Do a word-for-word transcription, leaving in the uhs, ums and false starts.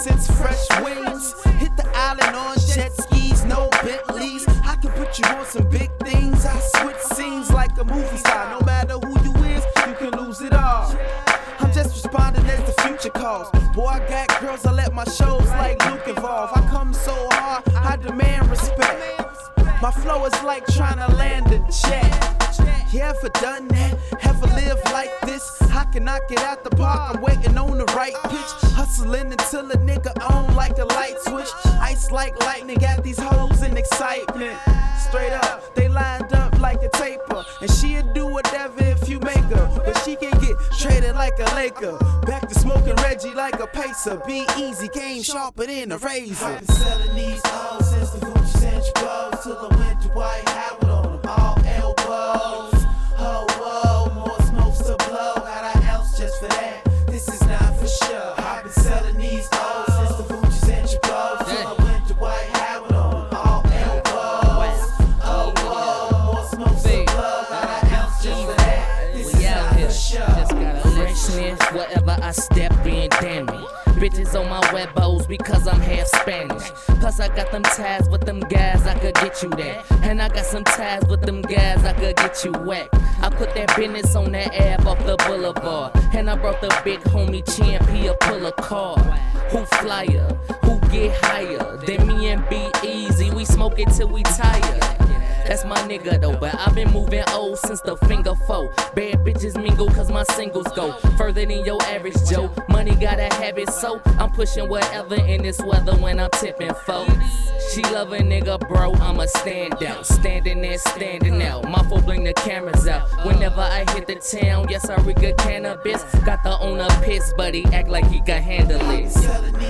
since fresh wings. Hit the island on jet skis, no Bentleys. I can put you on some big things. I switch scenes like a movie star. No matter who you is, you can lose it all. I'm just responding as the future calls. Boy, I got girls, I let my shows like Luke evolve. I come so hard, I demand respect. My flow is like trying to land a jet. You ever done that? Ever live like this? I can knock it out the park, I'm waiting on the right pitch. Hustling until a nigga on like a light switch. Ice like lightning, got these hoes in excitement. Straight up, they lined up like a taper. And she'll do whatever if you make her. But she can get traded like a Laker. Back to smoking Reggie like a pacer. Be easy, game sharper than a razor. I've been selling these O's since the Gucci Century Bros. Till I went to White Howard on them all elbows. Oh, whoa, more smokes to blow. Got an ounce just for that. This is not for sure. I've been selling these O's since the Gucci Century Bros. Till I went to White Howard on them all elbows. Oh, whoa, more smokes to blow. Got an ounce just for that. This is not for sure. Freshness, whatever I step in, damn it. Bitches on my webos because I'm half Spanish. Plus I got them ties with them guys, I could get you that. And I got some ties with them guys, I could get you whack. I put that business on that ab off the boulevard. And I brought the big homie Champ, he'll pull a card. Who flyer, who get higher than me and Be Easy, we smoke it till we tired. That's my nigga though, but I've been moving old since the finger four. Bad bitches mingle cause my singles go further than your average Joe. Money gotta have it, so I'm pushing whatever in this weather when I'm tipping folks. She love a nigga, bro, I'm a standout. Standing there, standing out. My phone bring the cameras out. Whenever I hit the town, yes, I rig a cannabis. Got the owner pissed, but he act like he can handle it.